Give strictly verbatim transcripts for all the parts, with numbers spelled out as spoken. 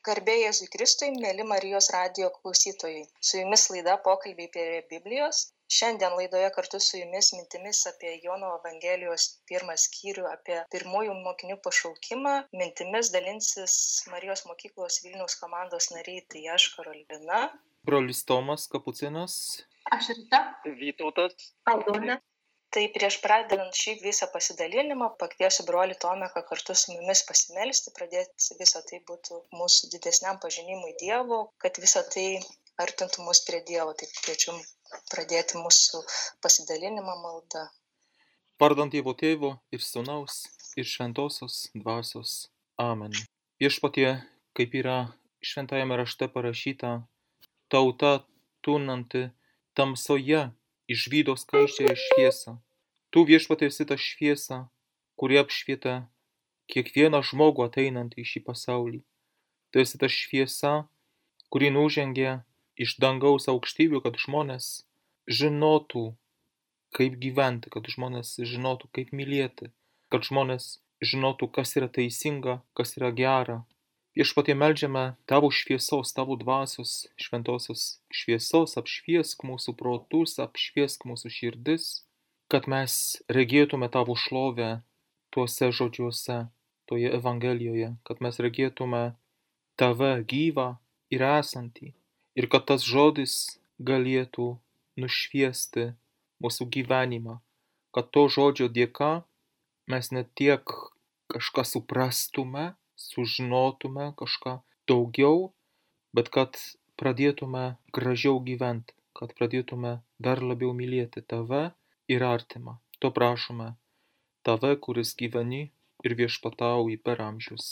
Garbė Jėzui Kristui, mėly Marijos radijo klausytojai. Su jumis laida Pokalbiai prie Biblijos. Šiandien laidoje kartu su jumis mintimis apie Jono Evangelijos pirmą skyrių, apie pirmųjų mokinių pašaukimą. Mintimis dalinsis Marijos mokyklos Vilniaus komandos nariai, tai aš Karolina. Brolis Tomas Kapucinas. Aš Rita. Vytautas. Aldona. Tai prieš pradedant šį visą pasidalinimą, pakviesiu brolį Tomeką kartu su mumis pasimelsti, pradėti visą tai būtų mūsų didesniam pažinimui Dievo, kad visą tai artintų mus prie Dievo. Tai kviečiu pradėti mūsų pasidalinimą maldą. Vardant Dievo Tėvo ir Sūnaus ir Šventosios Dvasios. Amen. Viešpatie, kaip yra šventajame rašte parašyta, tauta tūnanti tamsoje išvydo skaisčiąją šviesą. Tu, Viešpatie, esi ta šviesa, kuri apšvieta kiekvieną žmogų ateinantį į šį pasaulį. Tu esi ta šviesa, kuri nužengia iš dangaus aukštybių, kad žmonės žinotų, kaip gyventi, kad žmonės žinotų, kaip mylėti, kad žmonės žinotų, kas yra teisinga, kas yra gera. Viešpatie, meldžiame tavo šviesos, tavo dvasios, šventosios šviesos, apšviesk mūsų protus, apšviesk mūsų širdis, kad mes regėtume tavo šlovę tuose žodžiuose, toje Evangelijoje, kad mes regėtume tave gyvą ir esantį, ir kad tas žodis galėtų nušviesti mūsų gyvenimą, kad to žodžio dėka mes ne tiek kažką suprastume, sužinotume kažką daugiau, bet kad pradėtume gražiau gyventi, kad pradėtume dar labiau mylėti tave ir artimą. To prašome tave, kuris gyveni ir viešpatauji per amžius.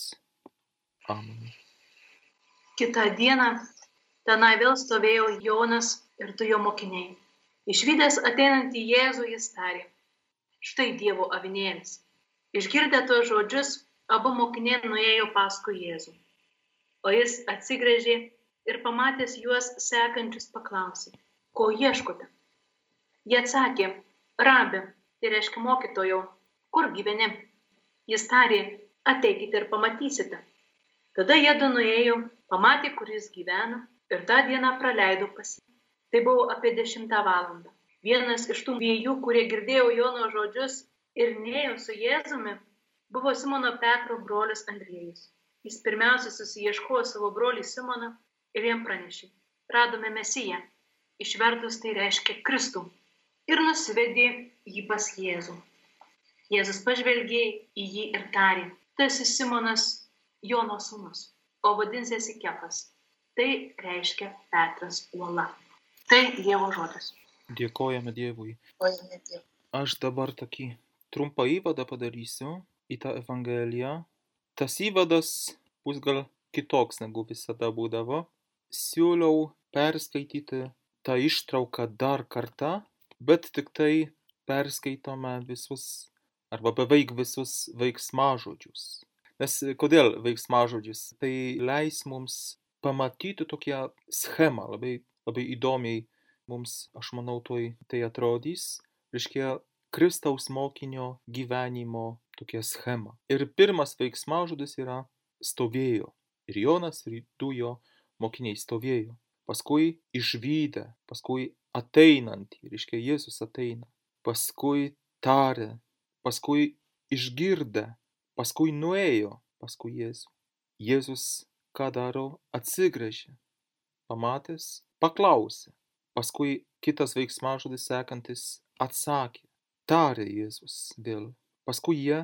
Amen. Kitą dieną tenai vėl stovėjo Jonas ir du jo mokiniai. Išvydęs ateinantį Jėzų jis tarė: štai Dievo avinėlis. Išgirdę tuos žodžius, abu mokiniai nuėjo paskui Jėzų. O jis atsigręžė ir pamatęs juos sekančius paklausė: ko ieškote? Jie atsakė: Rabi, tai reiškia mokytojau, kur gyveni? Jis tarė: ateikite ir pamatysite. Tada jiedu nuėjo, pamatė, kur jis gyvena, ir tą dieną praleido pas jį. Tai buvo apie dešimtą valandą. Vienas iš tų dviejų, kurie girdėjo Jono žodžius ir nėjo su Jėzumi, buvo Simono Petro brolis Andriejus. Jis pirmiausia susiieškojo savo brolį Simoną ir jam pranešė: radome Mesiją, išvertus tai reiškia Kristų, ir nusivedė jį pas Jėzų. Jėzus pažvelgė į jį ir tarė: tu esi Simonas, Jono sūnus, o vadinsiesi Kefas. Tai reiškia Petras uola. Tai Dievo žodis. Dėkojame Dievui. Aš dabar tokį trumpą įvadą padarysiu į tą Evangeliją. Tas įvadas bus gal kitoks negu visada būdavo. Siūliau perskaityti tą ištrauką dar kartą, bet tik tai perskaitome visus arba beveik visus veiksmažodžius. Nes kodėl veiksmažodžius? Tai leis mums pamatyti tokią schemą, labai, labai įdomiai mums, aš manau, toj tai atrodys. Reiškia Kristaus mokinio gyvenimo tokia schema. Ir pirmas veiksmažodis yra stovėjo. Ir Jonas ir du jo mokiniai stovėjo. Paskui išvydę, paskui ateinantį, reiškia Jėzus ateina. Paskui tarė, paskui išgirdę, paskui nuėjo paskui Jėzų. Jėzus ką daro? Atsigręžė. Pamatęs, paklausė. Paskui kitas veiksmažodis sekantis atsakė. Tarė Jėzus vėl. Paskui jie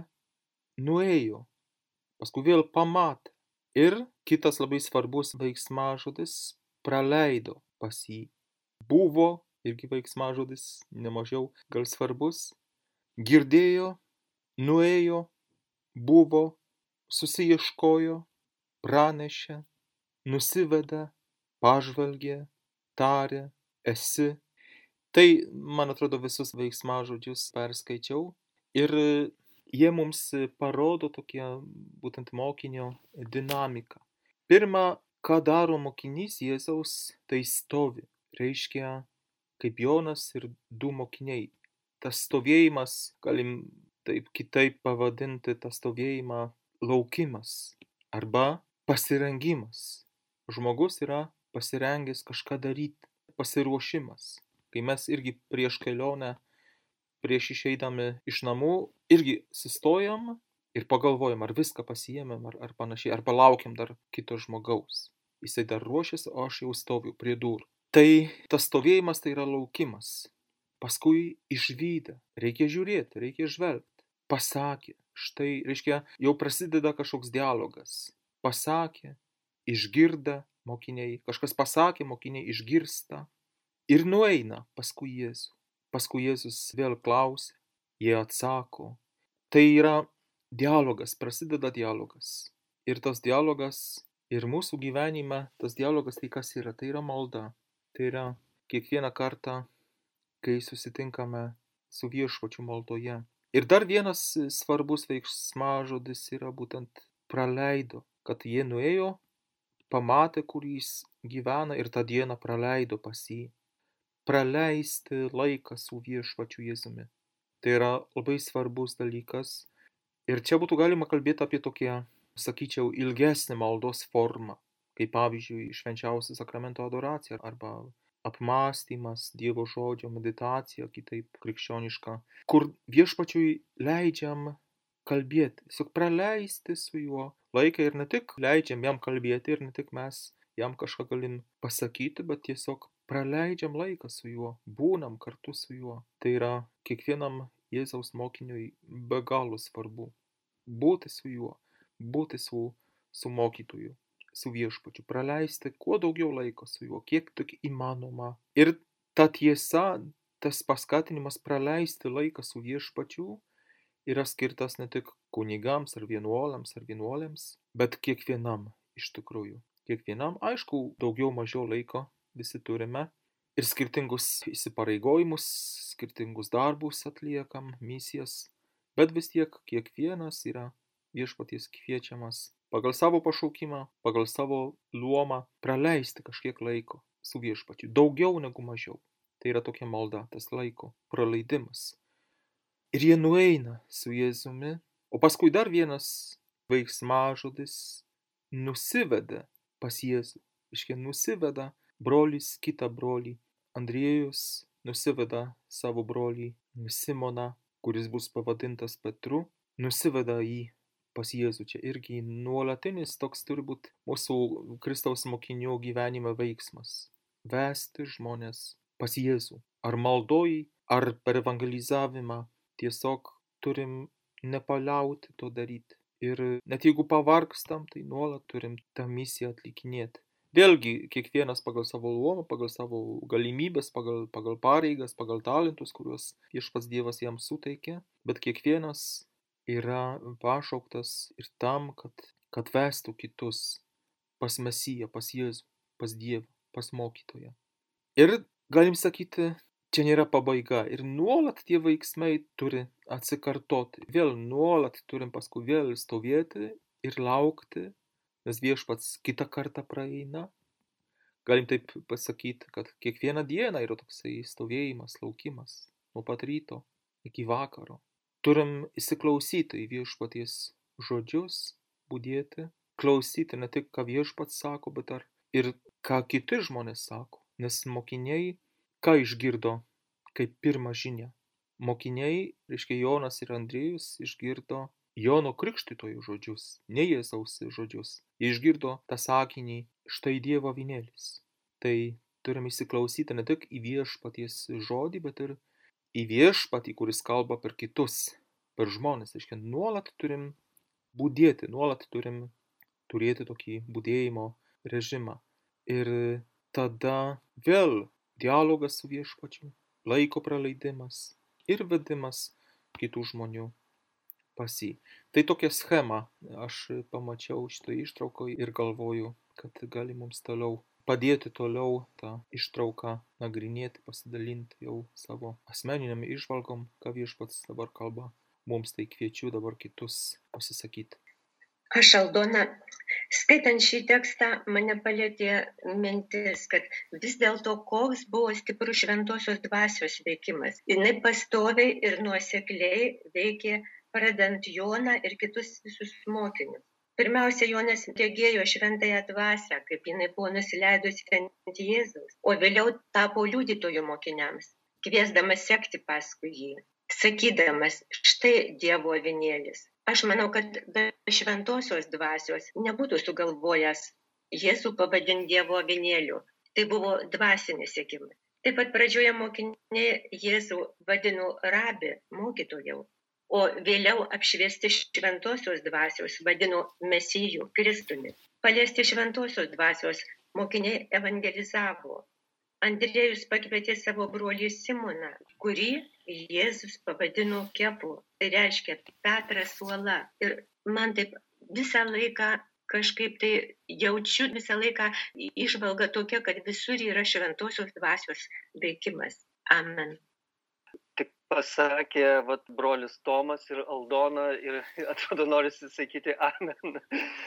nuėjo. Paskui vėl pamatė. Ir kitas labai svarbus veiksmažodis praleido pas jį. Buvo irgi veiksmažodis, nemažiau gal svarbus. Girdėjo, nuėjo, buvo, susiieškojo, pranešė, nusivedė, pažvelgė, tarė, esi. Tai, man atrodo, visus veiksmažodžius perskaičiau ir jie mums parodo tokią būtent mokinio dinamiką. Pirma, ką daro mokinys Jėzaus, tai stovi. Reiškia, kaip Jonas ir du mokiniai. Tas stovėjimas, galim taip kitaip pavadinti tą stovėjimą laukimas arba pasirengimas. Žmogus yra pasirengęs kažką daryti, pasiruošimas. Kai mes irgi prieš kelionę, prieš išeidami iš namų, irgi sustojam ir pagalvojam, ar viską pasiėmėm, ar, ar panašiai, ar palaukiam dar kito žmogaus. Jisai dar ruošiasi, o aš jau stoviu prie durų. Tai tas stovėjimas tai yra laukimas. Paskui išvydę, reikia žiūrėti, reikia žvelgti. Pasakė, štai, reiškia, jau prasideda kažkoks dialogas. Pasakė, išgirda mokiniai, kažkas pasakė, mokiniai išgirsta ir nueina paskui Jėzų. Paskui Jėzus vėl klausia, jie atsako. Tai yra dialogas, prasideda dialogas. Ir tas dialogas, ir mūsų gyvenime, tas dialogas tai kas yra? Tai yra malda. Tai yra kiekvieną kartą, kai susitinkame su Viešpačiu maldoje. Ir dar vienas svarbus veiksmažodis yra būtent praleido, kad jie nuėjo, pamatė, kur jis gyvena ir tą dieną praleido pas jį. Praleisti laiką su Viešpačiu Jėzumi. Tai yra labai svarbus dalykas. Ir čia būtų galima kalbėti apie tokią, sakyčiau, ilgesnę maldos formą, kaip pavyzdžiui švenčiausio sakramento adoracija arba apmąstymas, Dievo žodžio meditacija, kitaip krikščioniška, kur Viešpačiui leidžiam kalbėti, tiesiog praleisti su juo laiką ir ne tik leidžiam jam kalbėti ir ne tik mes jam kažką galim pasakyti, bet tiesiog praleidžiam laiką su juo, būnam kartu su juo. Tai yra kiekvienam Jėzaus mokiniui be galo svarbu. Būti su juo, būti su, su mokytoju, su Viešpačiu, praleisti kuo daugiau laiko su juo, kiek tik įmanoma. Ir ta tiesa, tas paskatinimas praleisti laiką su Viešpačiu yra skirtas ne tik kunigams ar vienuolams ar vienuolėms, bet kiekvienam iš tikrųjų. Kiekvienam, aišku, daugiau mažiau laiko visi turime ir skirtingus įsipareigojimus, skirtingus darbus atliekam, misijas, bet vis tiek kiekvienas yra Viešpaties kviečiamas pagal savo pašaukimą, pagal savo luomą praleisti kažkiek laiko su Viešpačiu, daugiau negu mažiau. Tai yra tokia malda, tas laiko praleidimas. Ir jie nueina su Jėzumi, o paskui dar vienas veiksmažodis nusiveda pas Jėzų. Iškia, nusiveda brolis kitą brolį. Andriejus nusiveda savo brolį Simoną, kuris bus pavadintas Petru, nusiveda jį pas Jėzų. Čia irgi nuolatinis toks turi būti mūsų Kristaus mokinių gyvenime veiksmas. Vesti žmonės pas Jėzų. Ar maldoj, ar per evangelizavimą. Tiesiog turim nepaliauti to daryti. Ir net jeigu pavargstam, tai nuolat turim tą misiją atlikinėti. Vėlgi, kiekvienas pagal savo luomą, pagal savo galimybės, pagal, pagal pareigas, pagal talentus, kuriuos Viešpats Dievas jam suteikė, bet kiekvienas yra pašauktas ir tam, kad, kad vestų kitus pas Mesiją, pas Jėzų, pas Dievą, pas mokytoją. Ir galim sakyti, čia nėra pabaiga ir nuolat tie veiksmai turi atsikartoti. Vėl nuolat turim paskui vėl stovėti ir laukti, nes Viešpats kitą kartą praeina. Galim taip pasakyti, kad kiekvieną dieną yra toksai stovėjimas, laukimas, nuo pat ryto iki vakaro. Turim įsiklausyti į Viešpaties žodžius, budėti, klausyti ne tik, ką Viešpats sako, bet ar ir ką kiti žmonės sako. Nes mokiniai ką išgirdo kaip pirmą žinią? Mokiniai, reiškia Jonas ir Andriejus, išgirdo Jono Krikštytojo žodžius, ne Jėzaus žodžius. Jie išgirdo tą sakinį, štai Dievo avinėlis. Tai turim įsiklausyti ne tik į Viešpaties žodį, bet ir į Viešpatį, kuris kalba per kitus, per žmonės. Reiškia, nuolat turim budėti, nuolat turim turėti tokį budėjimo režimą. Ir tada vėl dialogas su Viešpačiu, laiko praleidimas ir vedimas kitų žmonių pas jį. Tai tokia schema aš pamačiau šitą ištrauką ir galvoju, kad gali mums toliau padėti toliau tą ištrauką nagrinėti, pasidalinti jau savo asmeniniam išvalgom, ką Viešpats dabar kalba. Mums tai kviečiu dabar kitus pasisakyti. Aš, Aldona, skaitant šį tekstą, mane palėtė mintis, kad vis dėlto koks buvo stiprus šventosios dvasios veikimas. Jinai pastoviai ir nuosekliai veikė pradant Joną ir kitus visus mokinius. Pirmiausia, Jonas regėjo šventąją dvasią, kaip jinai buvo nusileidusi ant Jėzaus, o vėliau tapo liudytojų mokiniams, kviesdamas sekti paskui jį, sakydamas, štai Dievo avinėlis. Aš manau, kad be šventosios dvasios nebūtų sugalvojęs Jėzų pavadinti Dievo avinėliu. Tai buvo dvasinis siekimas. Taip pat pradžioje mokiniai Jėzų vadino rabi, mokytojau, o vėliau apšviesti šventosios dvasios vadino mesijų, Kristumi. Paliesti šventosios dvasios mokiniai evangelizavo. Andriejus pakvietė savo brolį Simoną, kurį Jėzus pavadino Kefu. Tai reiškia Petras uola. Ir man taip visą laiką kažkaip tai jaučiu, visą laiką įžvalga tokia, kad visur yra šventosios dvasios veikimas. Amen. Tik pasakė vat, brolis Tomas ir Aldona ir atrodo norisi sakyti amen.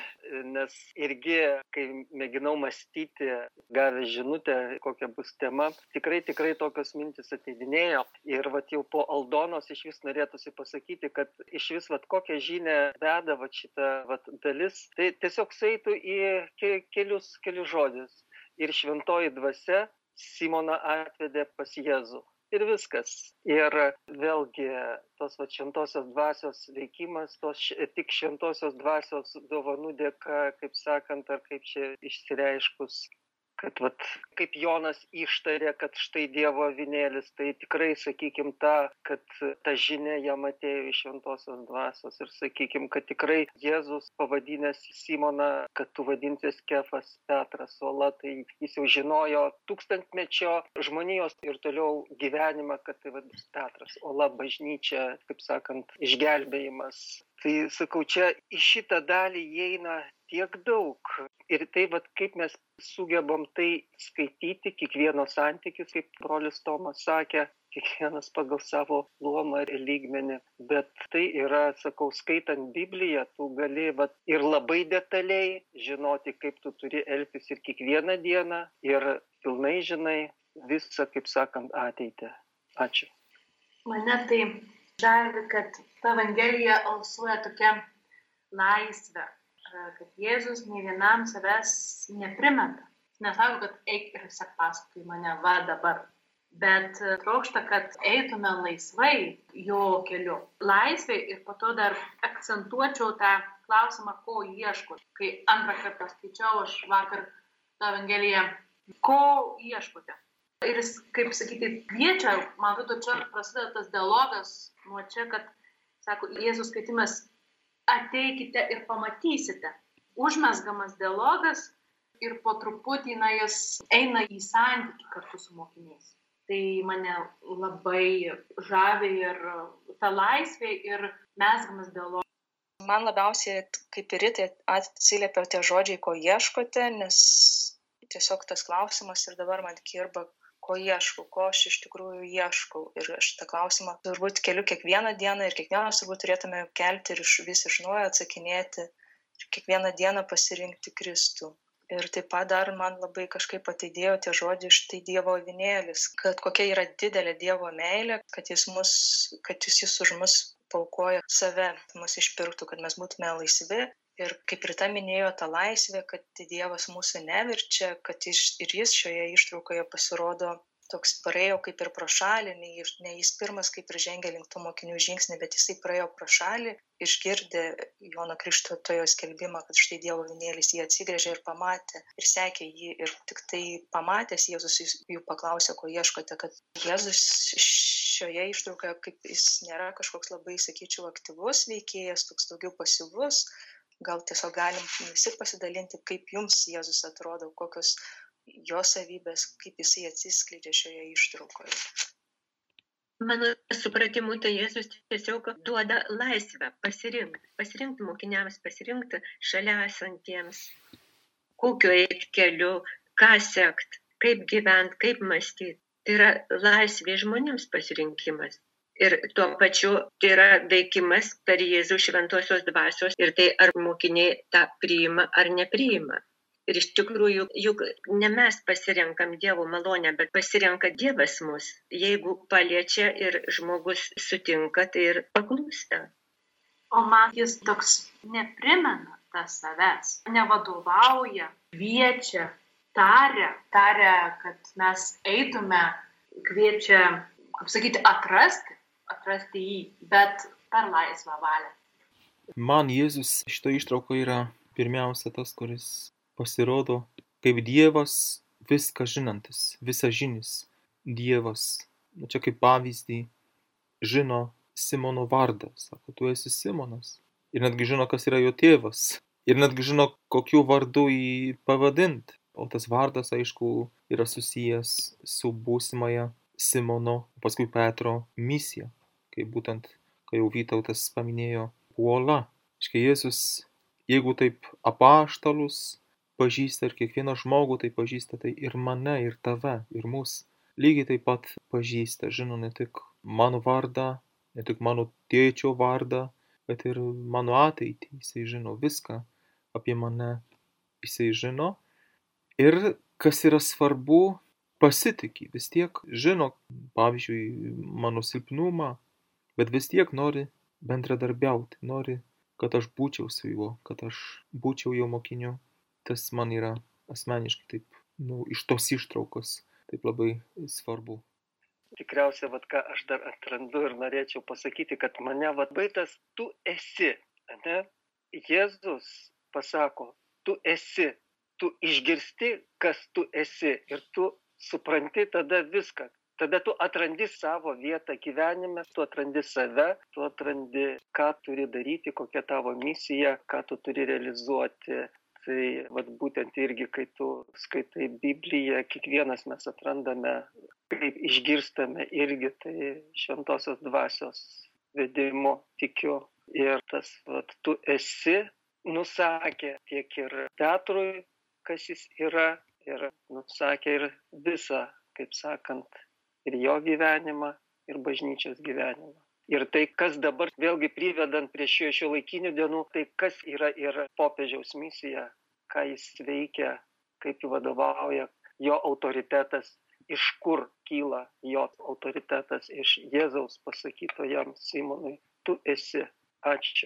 Nes irgi, kai mėginau mąstyti, gavę žinutę, kokia bus tema, tikrai, tikrai tokios mintis ateidinėjo. Ir vat, jau po Aldonos iš vis norėtųsi pasakyti, kad iš vis vat, kokią žinią veda vat, šita vat, dalis, tai tiesiog saitų į ke, kelius, kelius žodžius. Ir šventoji dvasia Simoną atvedė pas Jėzų. Ir viskas. Ir vėlgi tos va, šventosios dvasios veikimas, tos tik šventosios dvasios dovanų dėka, kaip sakant, ar kaip čia išsireiškus, kad vat, kaip Jonas ištarė, kad štai Dievo avinėlis, tai tikrai, sakykim, ta, kad ta žinia jam atėjo iš šventosios dvasios. Ir sakykim, kad tikrai Jėzus pavadinęs Simoną, kad tu vadinsies Kefas, Petras, uola, tai jis jau žinojo tūkstantmečio žmonijos ir toliau gyvenimą, kad tai vadinasi Petras, uola, bažnyčia, kaip sakant, išgelbėjimas. Tai sakau, čia į šitą dalį įeina tiek daug. Ir tai, vat, kaip mes sugebam tai skaityti, kiekvieno santykis, kaip brolis Tomas sakė, kiekvienas pagal savo luomą ir lygmenį. Bet tai yra, sakau, skaitant Bibliją, tu gali vat, ir labai detaliai žinoti, kaip tu turi elgtis ir kiekvieną dieną, ir pilnai žinai visą, kaip sakant, ateitį. Ačiū. Mane tai žavi, kad ta Evangelija alsuoja tokia laisvė, kad Jėzus nei vienam savęs neprimeta. Nesako, kad eik ir sek paskui mane, va dabar. Bet trokšta, kad eitume laisvai jo keliu. Laisvai ir po to dar akcentuočiau tą klausimą, ko ieško. Kai antrą kartą skaičiau aš vakar tą Evangeliją, ko ieškote. Ir jis, kaip sakyti, kviečia, man atrodo, čia prasideda tas dialogas nuo čia, kad, sako, Jėzus skaitimas, ateikite ir pamatysite. Užmesgamas dialogas ir po truputį na, jis eina į santykį kartu su mokiniais. Tai mane labai žavi ir ta laisvė ir mesgamas dialogas. Man labiausiai, kaip ir tai atsiliepia tie žodžiai, ko ieškote, nes tiesiog tas klausimas ir dabar man kirba, ko ieškau, ko aš iš tikrųjų ieškau. Ir aš tą klausimą turbūt keliu kiekvieną dieną ir kiekvienas turbūt turėtume kelti ir iš, vis iš naujo atsakinėti ir kiekvieną dieną pasirinkti Kristų. Ir taip pat dar man labai kažkaip ateidėjo tie žodžiai štai Dievo avinėlis, kad kokia yra didelė Dievo meilė, kad jis, mus, kad jis, jis už mus paukoja save, mus išpirktų, kad mes būtume laisvi. Ir kaip Rita minėjo, ta laisvė, kad Dievas mūsų neverčia, kad jis, ir jis šioje ištraukoje pasirodo toks praėjo kaip ir pro šalį, ne, ne jis pirmas kaip ir žengė link tų mokinių žingsnį, bet jisai praėjo pro šalį, išgirdė Jono Krikštytojo skelbimą, kad štai Dievo avinėlis, jį atsigręžė ir pamatė ir sekė jį. Ir tik tai pamatęs Jėzus jų paklausė, ko ieškote, kad Jėzus šioje ištraukoje kaip jis nėra kažkoks labai, sakyčiau, aktyvus veikėjas, toks daugiau pasyvus. Gal tiesiog galim visi pasidalinti, kaip jums Jėzus atrodo, kokios jo savybės, kaip jisai atsiskleidžia šioje ištraukoje. Mano supratimu, tai Jėzus tiesiog duoda laisvę pasirinkti, pasirinkti mokiniams, pasirinkti šalia esantiems, kokiu eiti keliu, ką sekti, kaip gyventi, kaip mąstyti. Tai yra laisvė žmonėms pasirinkimas. Ir tuo pačiu tai yra veikimas per Jėzų šventosios dvasios ir tai ar mokiniai tą priima ar nepriima. Ir iš tikrųjų, juk ne mes pasirenkam Dievo malonę, bet pasirenka Dievas mus. Jeigu paliečia ir žmogus sutinka, tai ir paklūsta. O man jis toks neprimena, nepermeta savęs, nevadovauja, kviečia, taria, taria, kad mes eitume, kviečia, kaip sakyti, atrasti, atrasti jį, bet per laisvą valią. Man Jėzus šito ištrauko yra pirmiausia tas, kuris pasirodo kaip Dievas viską žinantis, visažinis Dievas. Čia kaip pavyzdį žino Simono vardą, sako, tu esi Simonas. Ir netgi žino, kas yra jo tėvas. Ir netgi žino, kokiu vardu jį pavadinti. O tas vardas, aišku, yra susijęs su būsimąja Simono, paskui Petro misija. Kaip būtent, kai jau Vytautas paminėjo, uola. Iškai Jėzus, jeigu taip apaštalus pažįsta ir kiekvieną žmogų tai pažįsta, tai ir mane, ir tave, ir mus lygiai taip pat pažįsta. Žino ne tik mano vardą, ne tik mano tėčio vardą, bet ir mano ateitį. Jisai žino viską apie mane, jisai žino. Ir kas yra svarbu, pasitiki, vis tiek žino, pavyzdžiui, mano silpnumą, bet vis tiek nori bendradarbiauti, nori, kad aš būčiau su juo, kad aš būčiau jo mokiniu. Tas man yra asmeniškai taip, nu, iš tos ištraukos taip labai svarbu. Tikriausiai, vat, ką aš dar atrandu ir norėčiau pasakyti, kad mane vat baitas tu esi, ne? Jėzus pasako, tu esi, tu išgirsti, kas tu esi ir tu supranti tada viską. Tada tu atrandi savo vietą gyvenime, tu atrandi save, tu atrandi, ką turi daryti, kokia tavo misija, ką tu turi realizuoti. Tai vat, būtent irgi, kai tu skaitai Bibliją, kiekvienas mes atrandame, kaip išgirstame irgi, tai šventosios dvasios vedimu tikiu. Ir tas vat, tu esi, nusakė tiek ir Petrui, kas jis yra, ir nusakė ir visą, kaip sakant, ir jo gyvenimą, ir bažnyčios gyvenimą. Ir tai, kas dabar, vėlgi privedant prie šio, šio laikinių dienų, tai kas yra ir popiežiaus misija, ką jis veikia, kaip jį vadovauja, jo autoritetas, iš kur kyla jo autoritetas, iš Jėzaus pasakyto jam Simonui, tu esi. Ačiū.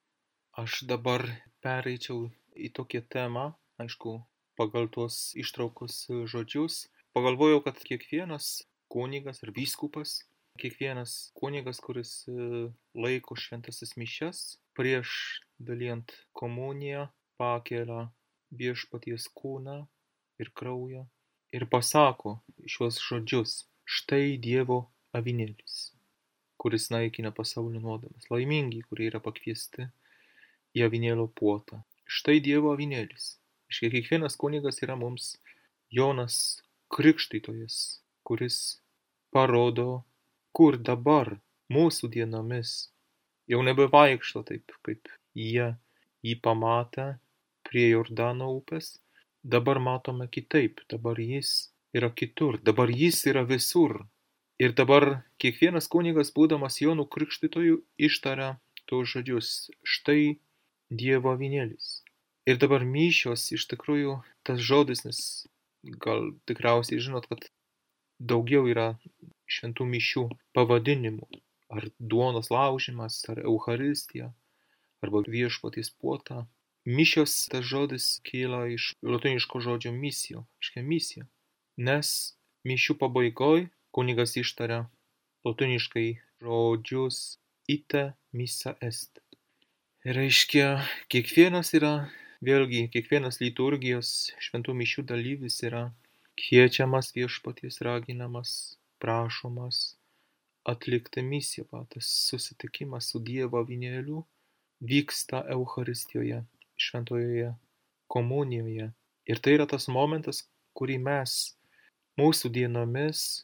Aš dabar pereičiau į tokią temą, aišku, pagal tuos ištraukos žodžius. Pagalvojau, kad kiekvienas kunigas ar vyskupas, kiekvienas kunigas, kuris laiko šventasis mišias, prieš dalijant komuniją pakelia viešpaties kūną ir kraują ir pasako šiuos žodžius: štai Dievo avinėlis, kuris naikina pasaulio nuodėmes. Laimingi, kurie yra pakviesti į avinėlio puotą. Štai Dievo avinėlis. Iškai kiekvienas kunigas yra mums Jonas Krikštytojas, kuris parodo, kur dabar mūsų dienomis jau nebevaikšto taip, kaip jie jį pamatė prie Jordano upės. Dabar matome kitaip, dabar jis yra kitur, dabar jis yra visur. Ir dabar kiekvienas kunigas, būdamas Jonu Krikštytoju, ištaria tuos žodžius: štai Dievo avinėlis. Ir dabar mišios, iš tikrųjų, tas žodis, nes gal tikriausiai žinot, kad daugiau yra šventų mišių pavadinimų. Ar duonos laužimas, ar Eucharistija, arba viešpaties puota. Mišios, tas žodis kyla iš lotyniško žodžio misio, reiškia misija. Nes mišių pabaigoj kunigas ištaria lotyniškai žodžius ite missa est. Reiškia, kiekvienas yra, vėlgi, kiekvienas liturgijos šventų mišių dalyvis yra kviečiamas viešpaties, raginamas, prašomas atlikti misiją. Tas susitikimas su Dievo avinėliu vyksta Eucharistijoje, šventojoje komunijoje. Ir tai yra tas momentas, kurį mes mūsų dienomis,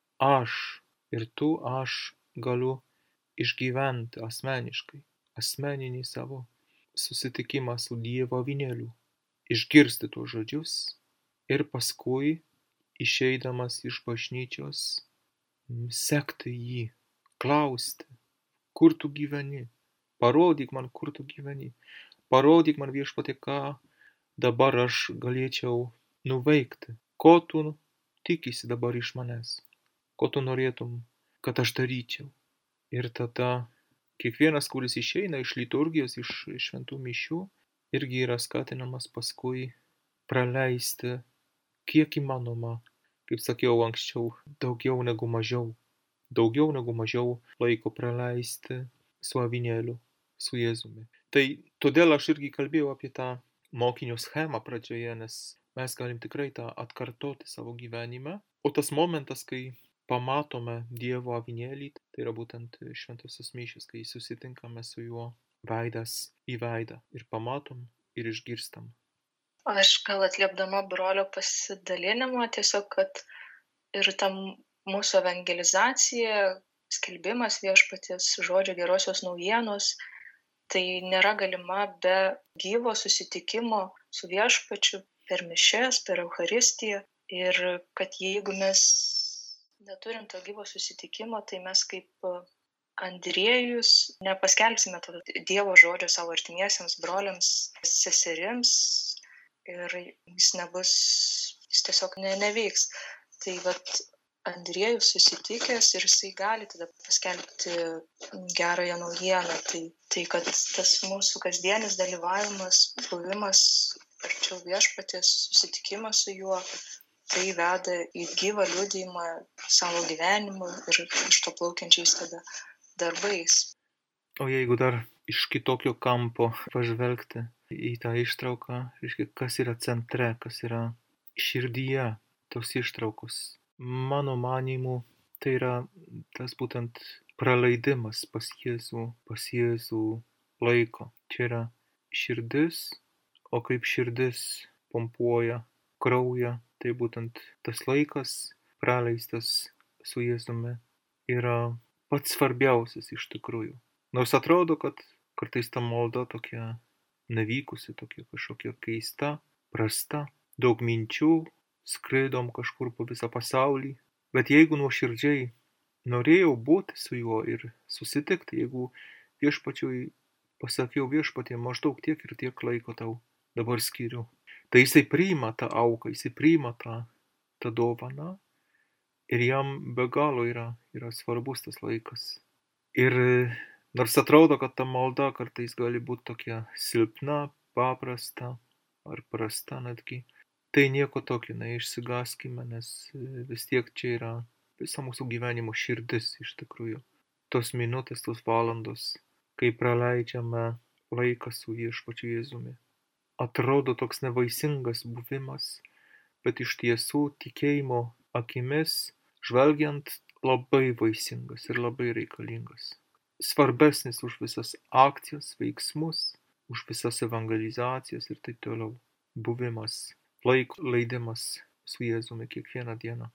aš ir tu, aš galiu išgyventi asmeniškai, asmeninį savo susitikimą su Dievo avinėliu, išgirsti tuos žodžius ir paskui, išeidamas iš bažnyčios, sekti jį, klausti, kur tu gyveni, parodyk man, kur tu gyveni, parodyk man, viešpatie, ką dabar aš galėčiau nuveikti, ko tu tikisi dabar iš manęs, ko tu norėtum, kad aš daryčiau. Ir tada kiekvienas, kuris išeina iš liturgijos, iš šventų mišių, irgi yra skatinamas paskui praleisti kiek įmanoma, kaip sakiau anksčiau, daugiau negu mažiau. Daugiau negu mažiau laiko praleisti su avinėliu, su Jėzumi. Tai todėl aš irgi kalbėjau apie tą mokinio schemą pradžioje, nes mes galim tikrai tą atkartoti savo gyvenime. O tas momentas, kai pamatome Dievo avinėlį, tai yra būtent šventosios mišios, kai susitinkame su juo veidas į veidą ir pamatom ir išgirstam. Aš gal atliepdama brolio pasidalinimą, tiesiog, kad ir tam mūsų evangelizacija, skelbimas viešpaties žodžio gerosios naujienos, tai nėra galima be gyvo susitikimo su viešpačiu per mišias, per Eucharistiją. Ir kad jeigu mes neturim to gyvo susitikimo, tai mes kaip Andriejus nepaskelbsime to Dievo žodžio savo artimiesiems broliams, seserims ir jis nebus, jis tiesiog ne, neveiks. Tai vat Andriejus susitikęs ir jisai gali tada paskelbti gerąją naujieną. Tai, tai kad tas mūsų kasdienis dalyvavimas, buvimas arčiau viešpaties, susitikimas su juo, tai veda į gyvą liudijimą savo gyvenimu ir iš to plaukiančiais tada darbais. O jeigu dar iš kitokio kampo pažvelgti į tą ištrauką, reiškia, kas yra centre, kas yra širdyje tos ištraukos. Mano manymu, tai yra tas būtent praleidimas pas Jėzų, pas Jėzų laiko. Čia yra širdis, o kaip širdis pompuoja kraują, tai būtent tas laikas praleistas su Jėzumi yra pats svarbiausias iš tikrųjų. Nors atrodo, kad kartais ta malda tokia nevykusi, tokia kažkokia keista, prasta, daug minčių, skraidom kažkur po visą pasaulį. Bet jeigu nuoširdžiai norėjau būti su juo ir susitikti, jeigu viešpačiui pasakiau viešpatie, maždaug tiek ir tiek laiko tau dabar skiriu, tai jisai priima tą auką, jisai priima tą, tą dovaną ir jam be galo yra, yra svarbus tas laikas. Ir nors atrodo, kad ta malda kartais gali būti tokia silpna, paprasta ar prasta netgi, tai nieko tokio, neišsigąskime, nes vis tiek čia yra visa mūsų gyvenimo širdis iš tikrųjų. Tos minutės, tos valandos, kai praleidžiame laiką su viešpačiu Jėzumi. Atrodo toks nevaisingas buvimas, bet iš tiesų tikėjimo akimis žvelgiant labai vaisingas ir labai reikalingas. Svarbesnis už visas akcijas, veiksmus, už visas evangelizacijas ir taip toliau. Buvimas, laiko leidimas su Jėzumi kiekvieną dieną.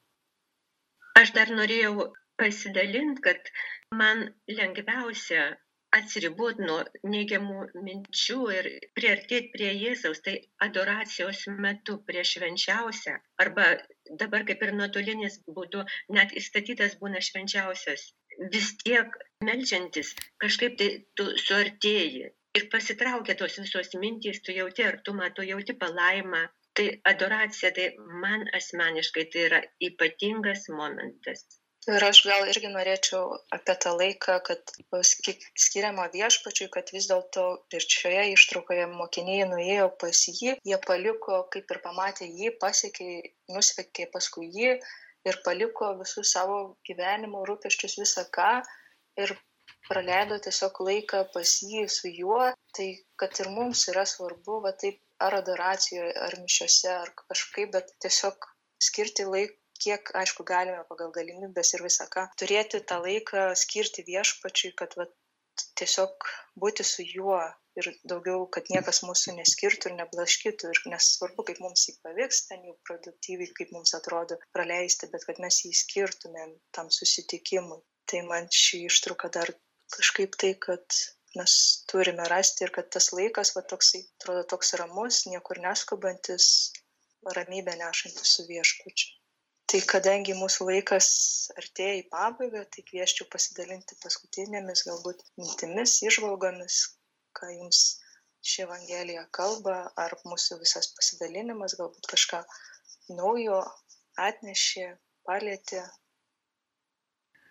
Aš dar norėjau pasidalinti, kad man lengviausia atsiriboti nuo neigiamų minčių ir priartėti prie Jėzaus, tai adoracijos metu prie švenčiausią, arba dabar kaip ir nuotolinis būdu, net įstatytas būna švenčiausias. Vis tiek meldžiantis, kažkaip tai tu suartėji ir pasitraukia tos visos mintys, tu jauti artumą, tu jauti palaimą. Tai adoracija, tai man asmeniškai tai yra ypatingas momentas. Ir aš gal irgi norėčiau apie tą laiką, kad skiriama viešpačiui, kad vis dėlto ir šioje ištraukoje mokiniai nuėjo pas jį, jie paliko, kaip ir pamatė jį, pasiekė, nusveikė paskui jį ir paliko visus savo gyvenimo rūpesčius visą ką ir praleido tiesiog laiką pas jį su juo. Tai kad ir mums yra svarbu, va taip, ar adoracijoje, ar mišiose, ar kažkaip, bet tiesiog skirti laiką, kiek, aišku, galime pagal galimybės ir visą ką, turėti tą laiką skirti viešpačiui, kad va, tiesiog būti su juo ir daugiau, kad niekas mūsų neskirtų ir neblaškytų, ir nesvarbu, kaip mums jį pavyks, ten jau produktyviai, kaip mums atrodo praleisti, bet kad mes jį skirtumėm tam susitikimui. Tai man šį ištrauką dar kažkaip tai, kad mes turime rasti ir kad tas laikas, va, toksai, atrodo toks ramus, niekur neskubantis, ramybę nešantis su viešpačiu. Tai kadangi mūsų laikas artėja į pabaigą, tai kvieščiau pasidalinti paskutinėmis galbūt mintimis, įžvalgomis, ką jums ši evangelija kalba, ar mūsų visas pasidalinimas galbūt kažką naujo atnešė, palietė.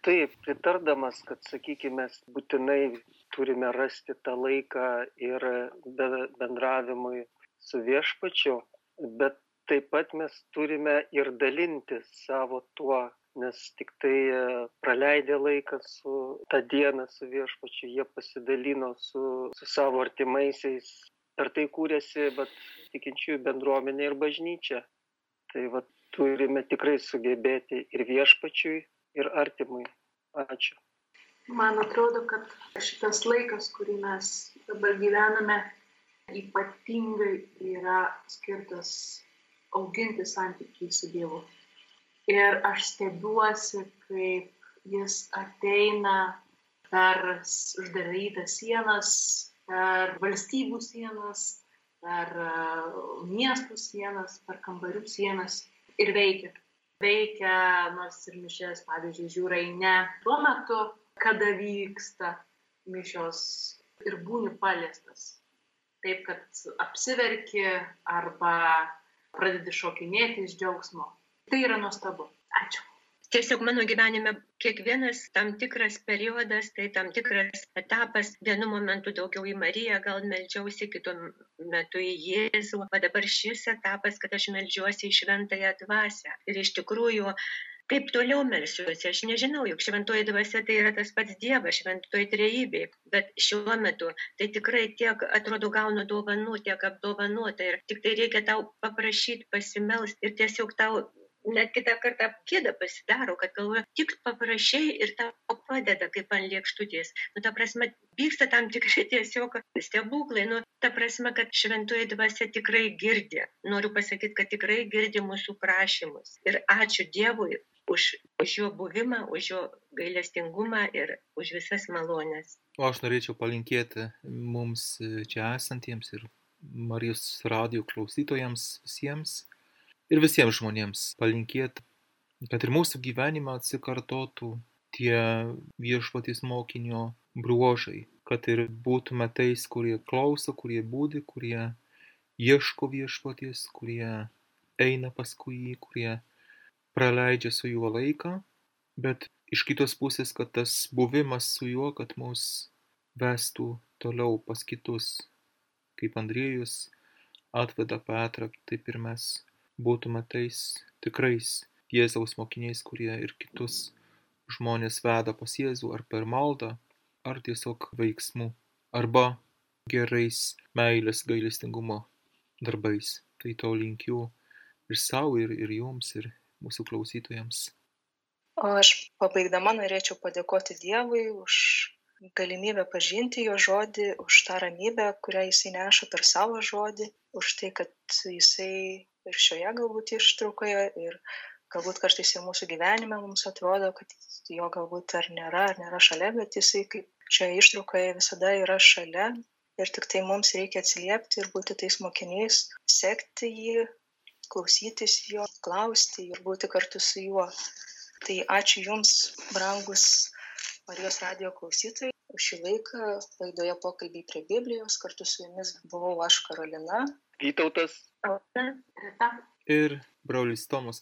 Taip, pritardamas, kad, sakykime, mes būtinai turime rasti tą laiką ir bendravimui su viešpačiu, bet taip pat mes turime ir dalintis savo tuo, nes tik tai praleidę laiką su tą dieną su viešpačiu, jie pasidalino su, su savo artimaisiais. Per tai kūrėsi vat, tikinčiųjų bendruomenė ir bažnyčia. Tai vat, turime tikrai sugebėti ir viešpačiui, ir artimui. Ačiū. Man atrodo, kad šitas laikas, kurį mes dabar gyvename, ypatingai yra skirtas auginti santykį su Dievu. Ir aš stebiuosi, kaip jis ateina per uždarytas sienas, per valstybių sienas, per miestų sienas, per kambarių sienas ir veikia. Veikia, nors ir mišias, pavyzdžiui, žiūrai ne tuo metu, kada vyksta mišios ir būni paliestas. Taip, kad apsiverki arba pradedi šokinėti iš džiaugsmo. Tai yra nuostabu. Ačiū. Tiesiog mano gyvenime kiekvienas tam tikras periodas, tai tam tikras etapas. Vienu momentu daugiau į Mariją gal meldžiausi, kitu metu į Jėzų. O dabar šis etapas, kad aš meldžiuosi į Šventąją Dvasią. Ir iš tikrųjų, kaip toliau melsiuosi, aš nežinau, juk Šventoji Dvasia tai yra tas pats Dievas, Šventoji Trejybė. Bet šiuo metu tai tikrai tiek, atrodo, gaunu dovanų, tiek apdovanota. Ir tik tai reikia tau paprašyti, pasimelsti ir tiesiog tau net kitą kartą gėda pasidaro, kad galvoju, tik paprašai ir tau padeda kaip ant lėkštutės. Nu, ta prasme, vyksta tam tikrai tiesiog stebuklai. Nu, ta prasme, kad Šventoji Dvasia tikrai girdi. Noriu pasakyti, kad tikrai girdi mūsų prašymus. Ir ačiū Dievui už, už jo buvimą, už jo gailestingumą ir už visas malonės. O aš norėčiau palinkėti mums čia esantiems ir Marijos radijo klausytojams visiems, ir visiems žmonėms palinkėti, kad ir mūsų gyvenime atsikartotų tie viešpaties mokinio bruožai, kad ir būtume tais, kurie klauso, kurie budi, kurie ieško viešpaties, kurie eina paskui jį, kurie praleidžia su juo laiką, bet iš kitos pusės, kad tas buvimas su juo, kad mus vestų toliau pas kitus, kaip Andriejus atveda Petrą, taip ir mes būtume tais tikrais Jėzaus mokiniais, kurie ir kitus žmonės veda pas Jėzų ar per maldą, ar tiesiog veiksmu, arba gerais meilės gailestingumo darbais. Tai to linkiu ir savo, ir, ir jums, ir mūsų klausytojams. O aš pabaigdama norėčiau padėkoti Dievui už galimybę pažinti jo žodį, už tą ramybę, kurią jisai neša per savo žodį, už tai, kad jisai ir šioje galbūt ištraukoje, ir galbūt kartais ir mūsų gyvenime mums atrodo, kad jo galbūt ar nėra, ar nėra šalia, bet jisai kaip šioje ištraukoje visada yra šalia ir tik tai mums reikia atsiliepti ir būti tais mokiniais, sekti jį, klausytis jo, klausti ir būti kartu su juo. Tai ačiū Jums, brangus Marijos radijo klausytojai, už šį laiką laidoje Pokalbiai prie Biblijos. Kartu su Jumis buvau aš, Karolina, Vytautas Rita ir brolis Tomas.